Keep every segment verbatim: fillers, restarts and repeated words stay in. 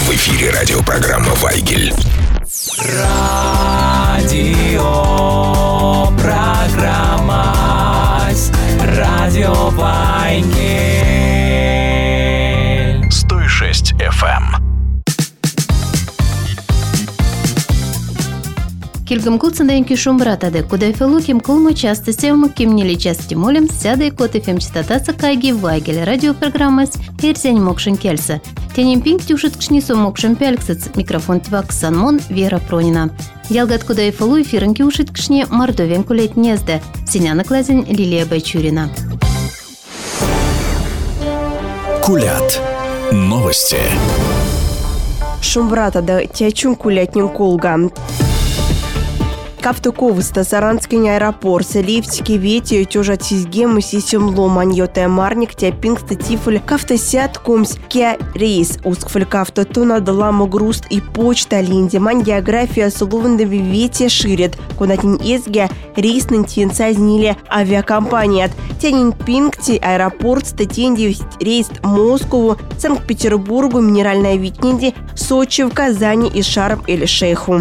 В эфире радиопрограмма «Вайгель». Радиопрограмма Радио Вайгель. сто шесть эф эм. Килгам кулцандаен кишум братаде, куда фелу ким кулма часто севма ким не части молим, сядай кот эфем частотаса кайги Вайгель радиопрограммас эрзень мокшин кельса. Тенем пинг тюшит кшнису мокшин пяльксац, микрофон твак санмон Вера Пронина. Ялгат куда фелу эфирен кюшит кшне мордовен кулет незде, синяна клазень Лилия Байчурина. Кулят. Новости. Шумбрата да тячун кулятнин колга. Кавтуковыста Саранский аэропорт, лифтики, вети, тюжа тизгемы, сисем ломан, йота марник, тяпингста тифль, кавтосят кумс, кя рейс, ускфль кавто туна даламу груст и почта линде, ман география сулувандови вети ширит, кунатин эзге рейс нантинца знили авиакомпания, тянин пингти аэропорт, статенди рейс Москву, Санкт-Петербургу, минеральная витнинди, Сочи, в Казани и Шарм-эль-Шейху.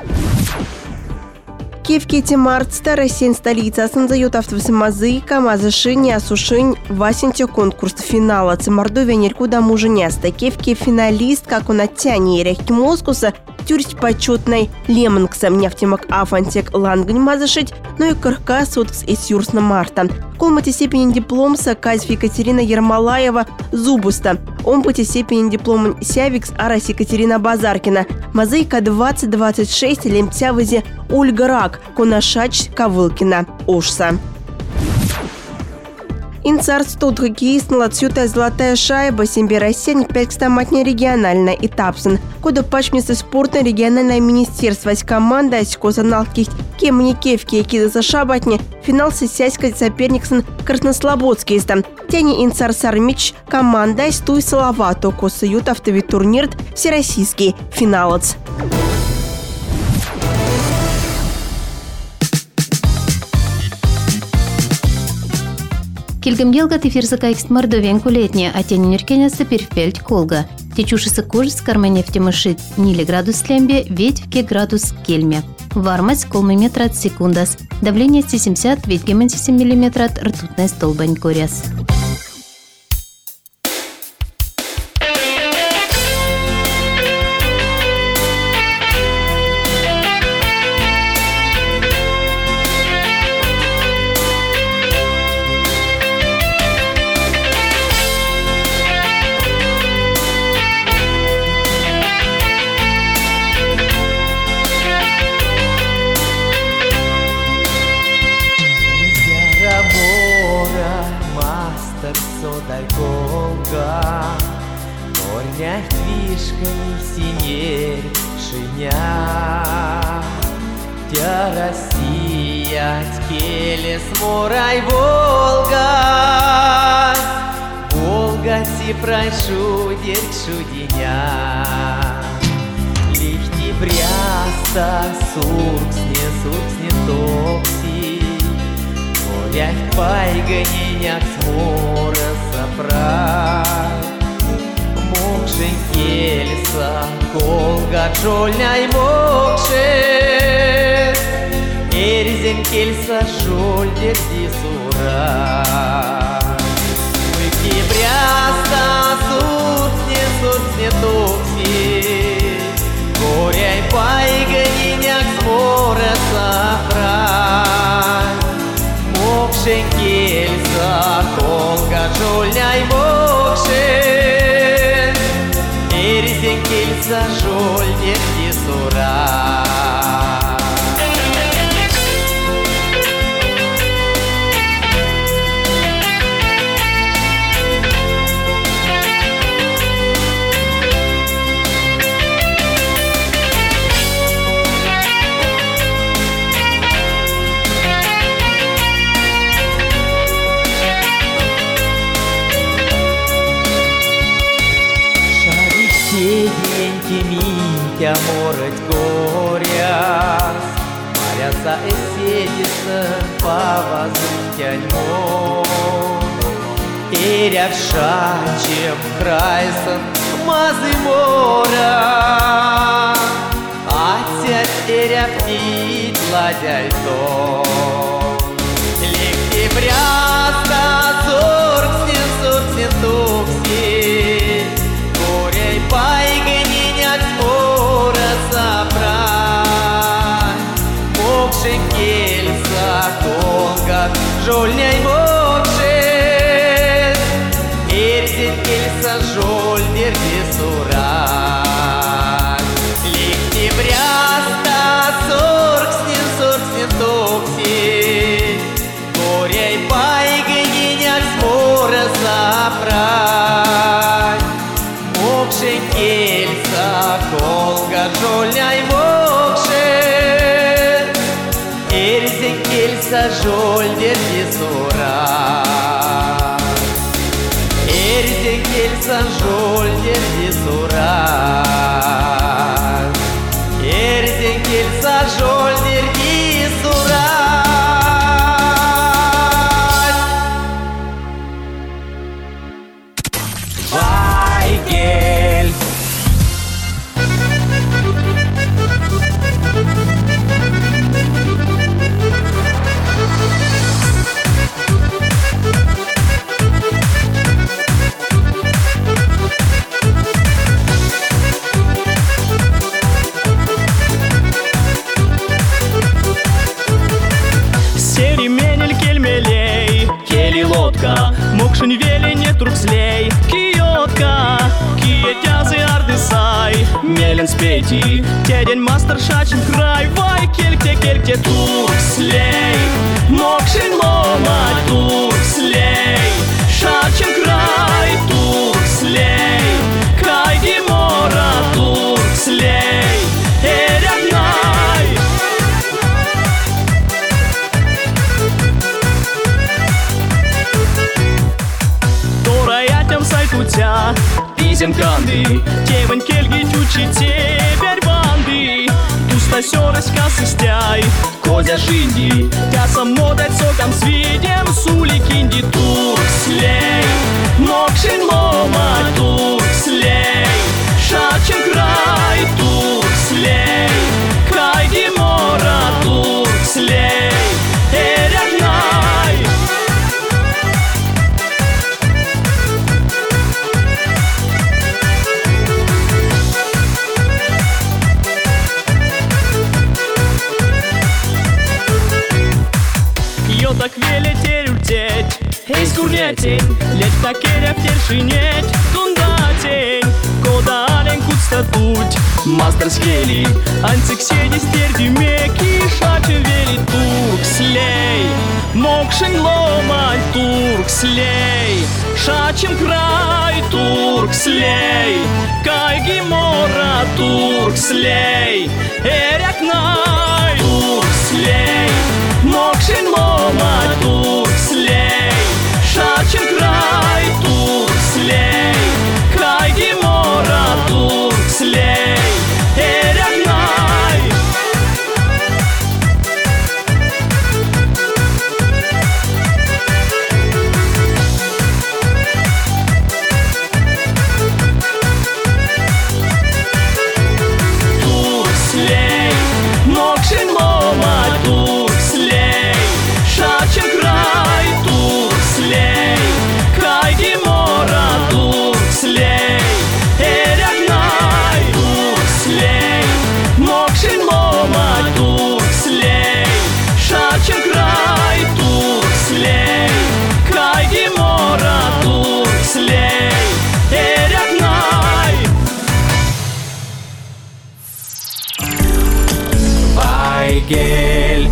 Киевкете март старосень столица санзают автовсамазы, камазышини, осушинь, васенте конкурс финала. Цимардовия неркуда муженяста. Киевке финалист, как он оттяни рехки Москуса, тюрсть почетной лемнгсом нефтемак афантек лангнь мазышить, но и кырка суткс и сюрсна марта. Колмати степени дипломса казь Екатерина Ермолаева зубуста. Он пути степени диплома сявикс арас Екатерина Базаркина. Мазыка двадцать двадцать шесть лемтявызи Ольга Рак, Конашач Ковылкина, Ошса. Инцарт тут хоккеистнула цютая золотая шайба Симбиросень пятьстаматня региональная этапсын. Куда пачмисы спорта региональное министерство с командой Козаналких Кемникевки Кидаса Шабатни финал сессийской соперниксон Краснослободский стан. Тяни Инцар Сармич команда Стуй Салавату Косают автовитурнир всероссийский финалец. Килгам елгат эфирса кайкст мордовен кулетне, а тени неркеняса перфпельт колга. Течушиса кожи с карманефти мышит нили градус лембе, ветвке градус кельме. Вармость колмы метра от секундас. Давление семьдесят, ведь гемен семь миллиметров ртутная столбань коряс. Тя Россия, ткелес, морай, Волга, Волга си пройшу, дерчу деня. Лихти бряста, сурксне, сурксне токси, Горях пайганяк смора сопрай. Мокшен кельса, колга джольняй мокшен, Эрзен кельса жольдер дисура. Выки бряста, сурсне, сурсне токси, Горяй пайганяк смора сопрай. Мокшен кельса, колга джольняй мокшен, Эрзен кельса жольдер дисура. Тя морать горяс, Маряса эседисын павазын мо. Терявша, чем крайсын мазы мора, Атят эряптит ладяй то. Лектебряста сорксен сорксен токси, Горей пайгенинят ора собрать. Мокшен кельса колгат, жольняй мокшен, Эрзен кельса жоль дерди сурат. Лектебряста сорксен сорксен токси, Горей пайгенинят мора собрать. Мокшен кельса колгат, жольняй мокшен, Эрзен кельса жоль дерди сурат. Эрзен кельса жоль дерди сурат. Эрзен кельса жоль дерди сурат. Вайгель. Мокшен вели не трукслей, киотка, киетязы ардысай, мелен спейти, тедень мастер шачен край, вай кельте кельте туркслей, мокшен лома туркслей, шачен край туркслей, край гемора туркслей, эрягнай. Сайтутя, изем канды, тевен кельги тючи теперь банды. Туста сёрась касыстяй, козя шинди, тя самодать сокам свидем сули кинди туркслей. Мокшин лома туркслей, шачен край туркслей, край гемора туркслей, эрягнай. Так веле терютеть, эй скурнетень, лет так керя в тершинеть, тундатень, кода ален кутстатуть, мастер скели, антик седи стерди меки, шачен вели туркслей, мокшен ломай туркслей, шачен край туркслей, кай гемора туркслей, эрякнай туркслей. Мокшин лома туркслей, шачен край туркслей, край гемора туркслей, эрягнай. Туркслей, мокшин лома туркслей, шачен край туркслей, край гемора туркслей, эрягнай туркслей, мокшин лома туркслей, шачен край туркслей, край гемора туркслей, эрягнай. Вайгель.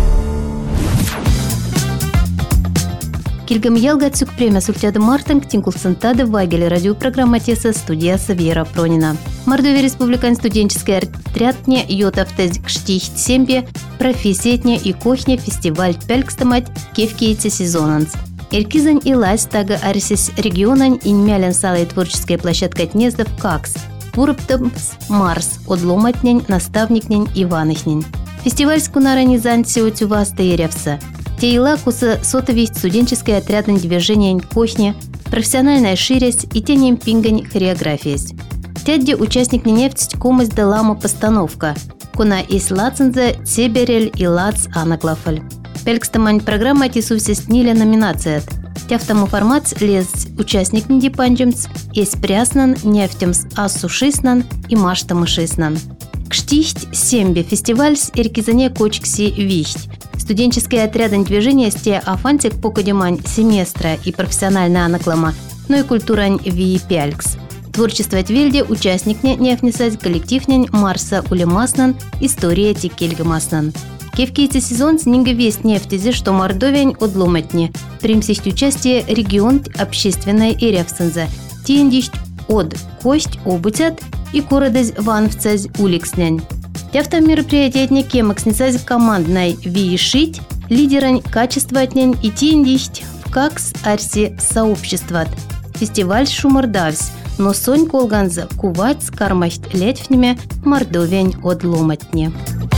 Килгам ялга цюк премия сультяды мартынг тинкулсынтады Вайгель радиопрограмма теса студия Вера Пронина. Мордовия республикан студенческий отрядне йотавтез кштихт сембе профессиятне и кохне фестиваль пялькстамать кевкейце сезонанс. Эркизань и лась тага арисис регионань инмялен салой творческая площадка Тнездов Какс. Вурптамс Марс, одломатнень, наставникнень, Иванихнень. Фестиваль скунарани занцию тюваста еревса. Тейла куса сотовесть студенческое отрядное движение кохне, профессиональная ширесть и тенем пингань хореографиесть. Тядди участник нефть комась делама постановка. Куна из лацензе Цеберель и Лац Анаглафаль. Пелькстамань программа тисувся снили номинацият. Тяфтому формат лез участник недипанджемц, из пряснан, нефтемс ассушиснан и маштамышиснан. Кштихть сембе фестиваль с эркизане кочкси вихть. Студенческие отряды движения сте афантик покодимань семестра и профессиональная анаклама, но и культурань ви пялькс. Творчество Твильде участникне нефнесать коллективнень Марса Улемаснан, история Тикельгамаснан. Кевкийцы сезон с нинга весть нефтези, что мордовень одломатне. Примсисть участие регион общественной и ревсензе. Тиендищ от кость обутят и кородез ванвцез уликснянь. Тяфта мероприятие кемакснецаз командной виешить, лидерань качествотнянь и тиендищ в какс арси сообществат. Фестиваль шумардавс, но сонь колганза кувать скармасть летвнями мордовень одломатне.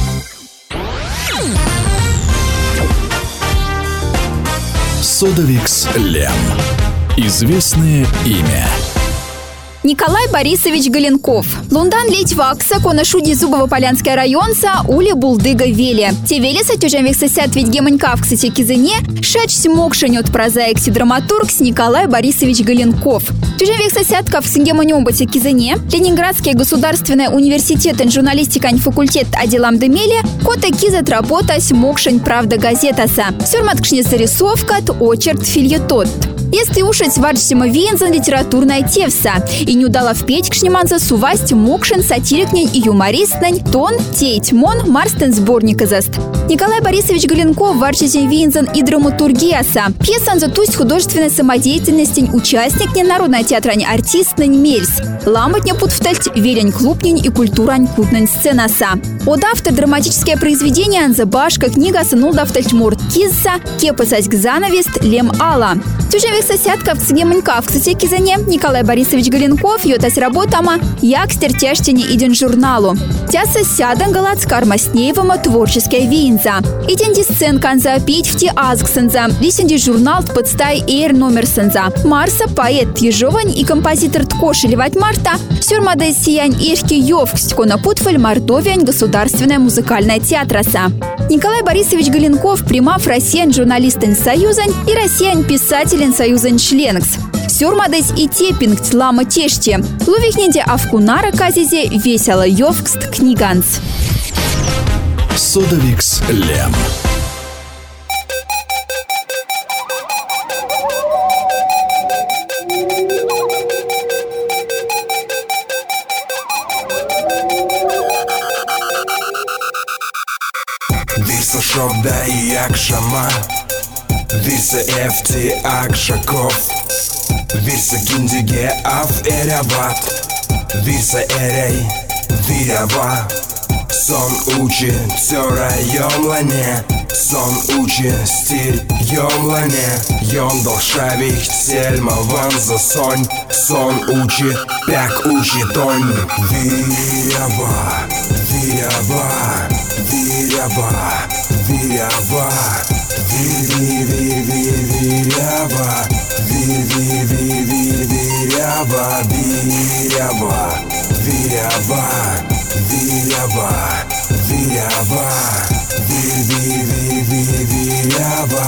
Содовикс Лем. Известное имя. Николай Борисович Галенков. Лундан леть вакса, кона шуди Зубово-Полянская районца, ули булдыга веле. Те велеса тюжамвих сосят ведь гемонька в ксате кизыне, шач смокшенет прозаик драматург Николай Борисович Галенков. Тюжамвих сосятков с гемоньомбате кизыне, Ленинградский государственный университет и журналистикань факультет отделам демеле, кота кизат работа смокшень правда газетаса. Сюрматкшне зарисовка, очерк фильетот. Если ушить варджсима вензан литературная тевса, и не удала впеть к шниманца сувасть мокшин сатирикнень и юмористнень тон тейть мон марстен сборник изаст. Николай Борисович Галенков варджсим вензан и драматургияса. Пьесан затусть художественной самодеятельности участник народная театрань артистнень мельс. Ламбатня путвтальть верень клубнень и культурань кутнень сценаса. От автор драматическое произведение анзабашка книга санулдавтальть морд кизса кепасась к занавест лем ала. Тюжевих сосядков с гемонька в ксате кизане Николай Борисович Галенков йотась работама як стертяштине иден журналу. Тяса сядан галац кармаснеевама творческая винза. Иденди сцен канза петь в те азгсенза. Лисенди журнал подстай эйр номер сенза. Марса поэт Ежовань и композитор Ткошелевать Марта сюрмадей сиянь ирки йовкстько на путфаль Мордовиань государственная музыкальная театраса. Николай Борисович Галенков примав россиян журналистен союзань и россиян писателен союзань членкс. Сюрмадесь и тепинг лама теште. Лувихнеде авкунара казизе весело йовкст книганс. Содовикс Лем. Виса шобда и акшама, виса эфти акшаков, виса гиндиге аф эряват, виса эрей вирява. Сон учи цёра йомлане, сон учи стиль йомлане. Йом долшавих цельма ванза сонь, сон учи пяк учи тонь. Вирява, вирява, вирява, вирява, вир-вир-вир-вир-вирява, вир-вир-вир-вир-вирява, вирява, вирява, вирява, вирява, вир-вир-вир-вир-вирява,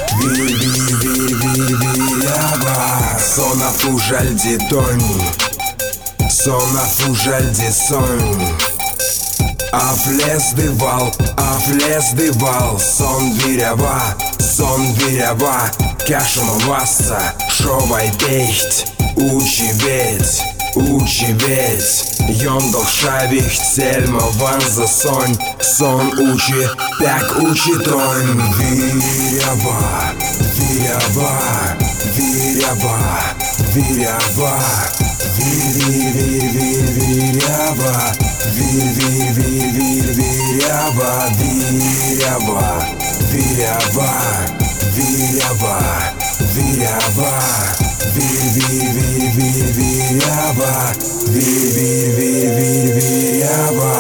вир-вир-вир-вир-вирява. Сона фужальди тонь, сона фужальди сонь. А в лес дывал, а в лес дывал. Сон вирява, сон вирява. Кашама васса, шовай пейхт. Учи ведь, учи ведь. Йондал шавих цельма ванза сонь. Сон учи, пяк учи тонь. Вирява, вирява, вирява, вирява. Вир-вир-вир-вир-вирява, вир-вир-вир-вир-вирява, вирява, вирява, вирява, вирява, вир-вир-вир-вир-вирява, вир-вир-вир-вир-вирява.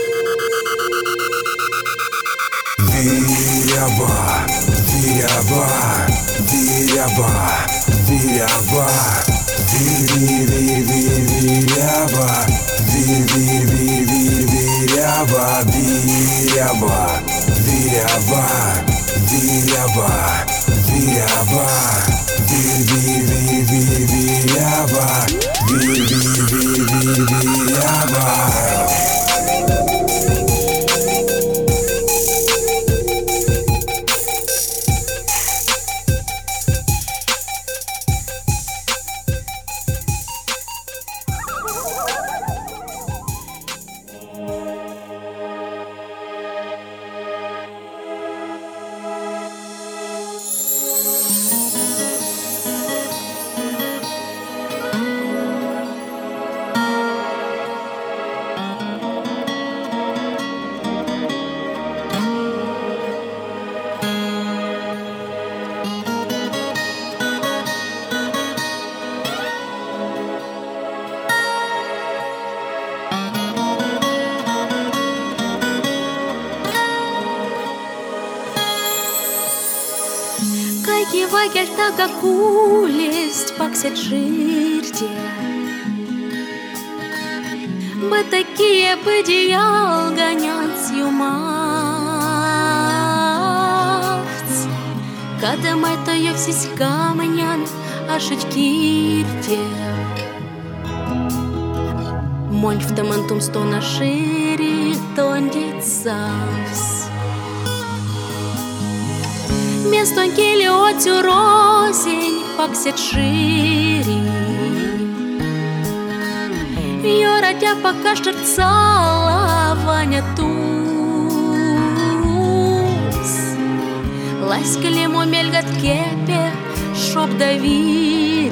Вирява, вирява, Вирява, вирява, вир, вир, вир, вир, вирява, вир, вир, вир, вир, вирява, вирява, вирява, вирява, вирява, вир, вир, вир, вир, вирява, вир, вир, вир, вир, вирява. Вагельтага кулесть паксет жирде Бы такие бы диял гонят юмавц Когда мать ее всесь камнян ашить кирде Монь в тамантум сто на шире тондит савс Место кили отю розень паксет шири Йора тя пока штырцала Ваня туз Ласькали му мельгат кепе Шоп довири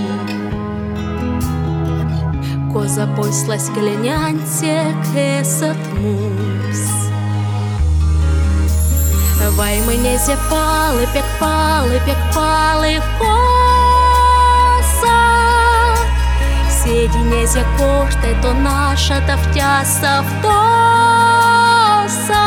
Коза пойс ласькали нянте Кесат мус Вай мене зяпали, пекпали, пекпали коса Сіді не зя кошти, то наша та втяса втоса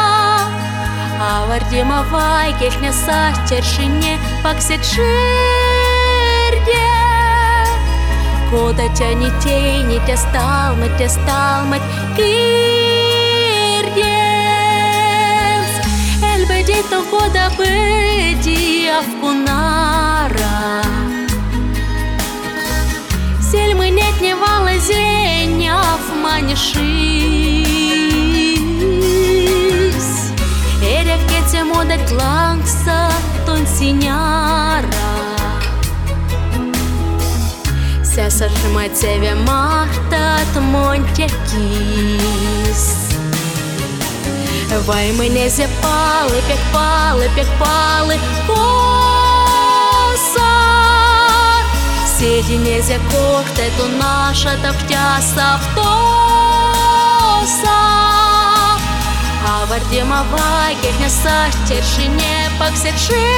А вардіма вайкеш не сахтершине паксет ширде Кода тя не тейни, тя сталмать, тя сталмать кирде Беди то года беди авкунара Сель мы нет не вала зеня в манишис Эря в кете модать лангса тон синяра Ся сожимать себе марта тмонтя кис Вай мене зяпали, пекпали, пекпали коса Сіді не зя кошти, то наша та втяса втоса А вардіма вайкеш не сахтершине паксет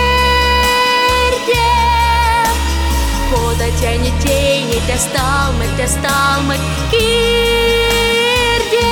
ширде Кода тя не тейни, тя сталмать, тя сталмать кирде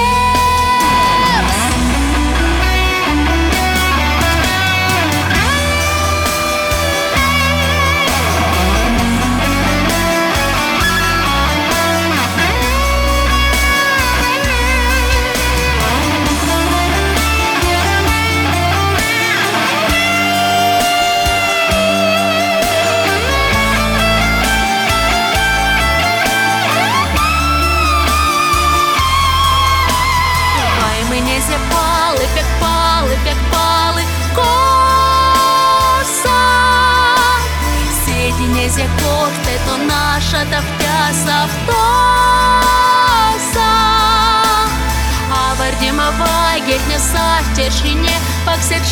Пекпали, пекпали коса Сіді не зя кошти, то наша та втяса втоса А вардіма вайгер не сахтершине паксет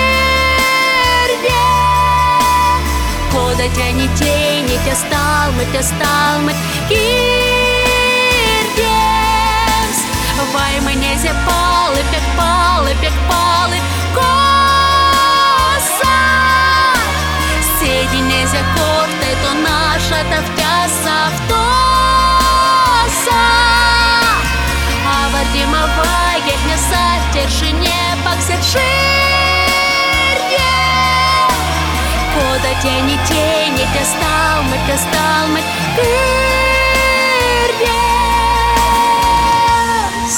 ширде Кода тя не тейни, тя сталмать, тя сталмать кирдемс Вай мене зяпали, пекпали, пекпали коса Сіді не зя кошти, то наша та втяса втоса А вардіма вайгер не сахтершине паксет ширде тени, тени, тесталмет, тесталмет, кырдес.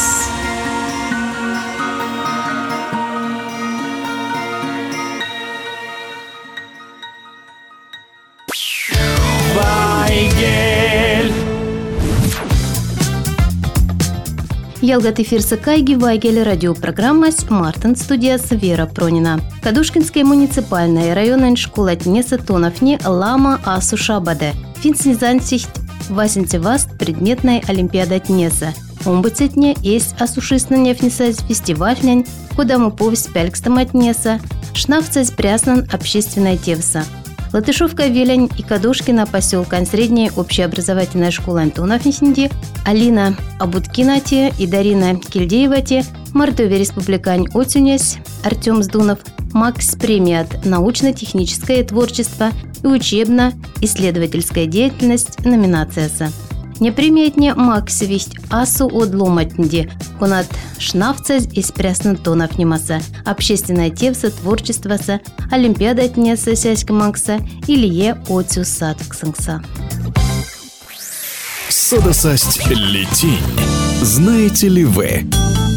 Вайгель. Ялгат эфирсы Кайги Вайгель радиопрограммась Мартин студияс Вера Пронина. Кадушкинская муниципальная районная школа Тнеса Тоновни Лама Асушабаде. Финснизансихт Васинтеваст предметная олимпиада Тнеса. Омбыцетне есть осушистная фнисась фестивальнянь, куда мы повесть пялькстама Тнеса, шнавцась пряснан общественная тевса. Латышевка Велень и Кадушкина поселка средняя общеобразовательная школа Антоновнихнди, Алина Абуткинати и Дарина Кильдеевати, Мордовия республикань Отюнес, Артем Сдунов, Макс премиат научно-техническое творчество и учебно-исследовательская деятельность номинацияса. Неприметне Максовисть Асу Одломатнди, Конат Шнавцез из Пряснантонов Немаса, общественная тевса творчествоса, Олимпиада Тнеса Сяська Макса, Илье Оцю Садксанкса. Содосасть летинь. Знаете ли вы?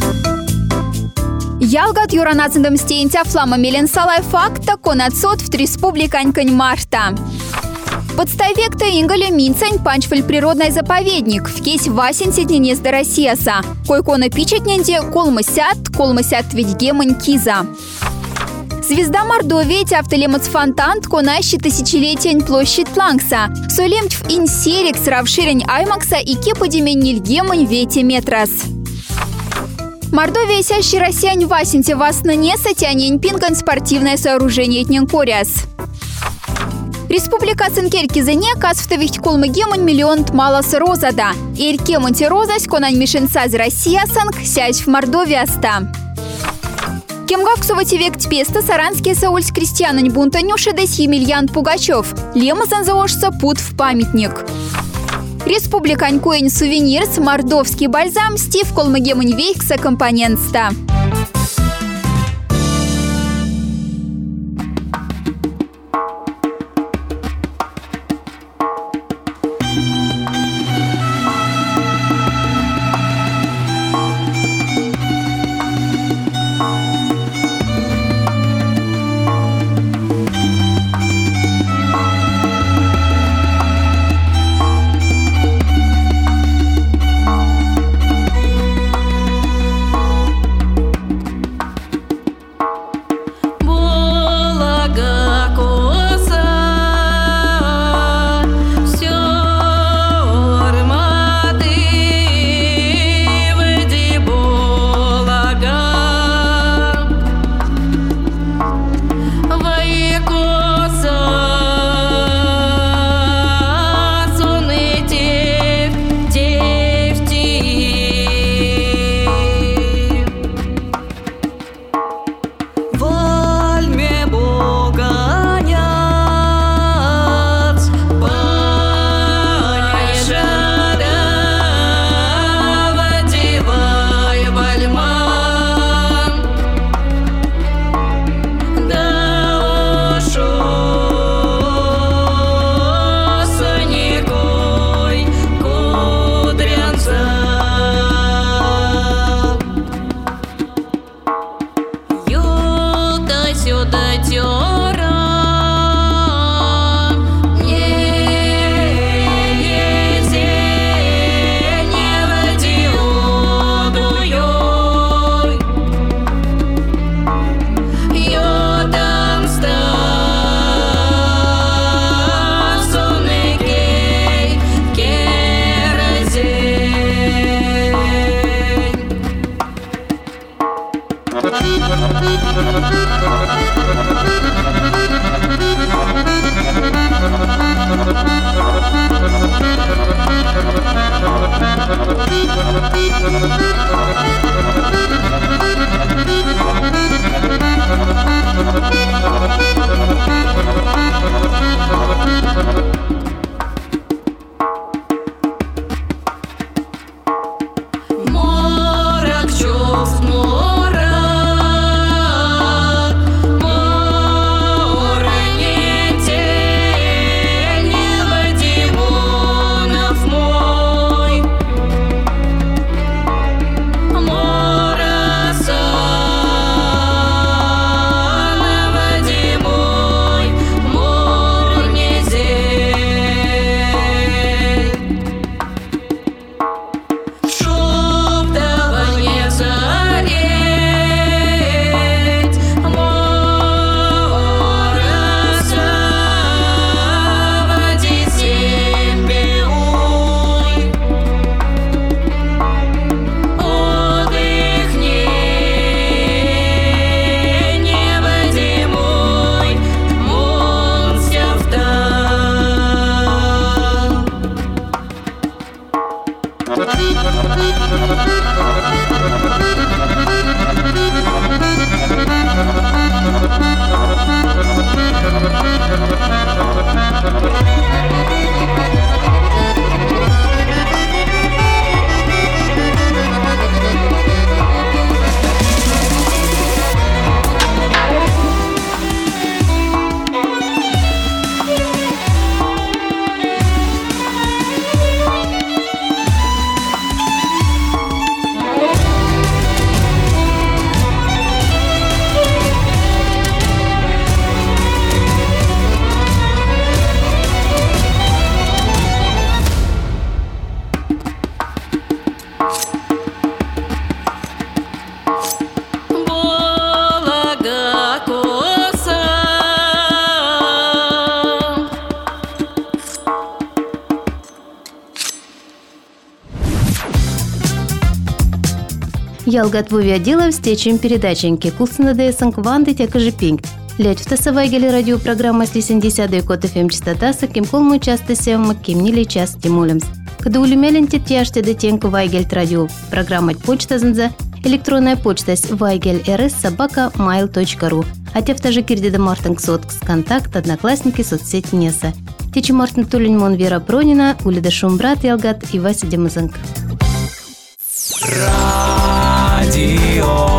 Ялгат юранацындым стеентя флама мелен салай факта конацот в республиканькань Марта. Подставекта ингалю минцань панчфаль природный заповедник в кейс васень сетненез до Россияса. Койкона пичетненде колмысят, колмысят ведьгемань киза. Звезда Мордовии тяфтелемац фонтант конащи тысячелетень площадь Тлангса. Солемтьв инсерикс равширень аймакса и кеподемень нильгемань вете метрас. Мордовия сящий россиян васенте вас нанеса тянень пинган спортивное сооружение этненкоряс. Республика Сенкеркизене касвтовихт колмыгемань миллион тмалас розада. Иркемонти розась конань мишенцаз Россия санк сясь в Мордовия-ста. Кемгаксова тевек тпеста саранские саульс крестьянань бунтанюшедес Емельян Пугачев. Лемазан заошся пут в памятник. Республикань Куэнь сувенирс мордовский бальзам стив колмыгемань вейкса компонентста. Ялгат вуви отдела встречем передаченьки. Кулсына дэсанг ванды тякажи пинг. Лять в тасавайгеле радиопрограмма с лисендесятый код эф эм частотаса, кем колму часто севма, кем нили час тимулемс. Когда улюмеленте тяжте детенку вайгельт радио. Программа почта занза, электронная почта с вайгель рс собака mail точка ру. А те втажи кирдеда мартинг соткс контакт, одноклассники, соцсеть неса. Течи мартин тулень мон Вера Пронина, улида Шумбрат Ялгат и Вася Демазанг.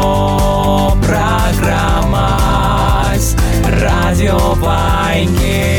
Радио программа Радио Вайгель.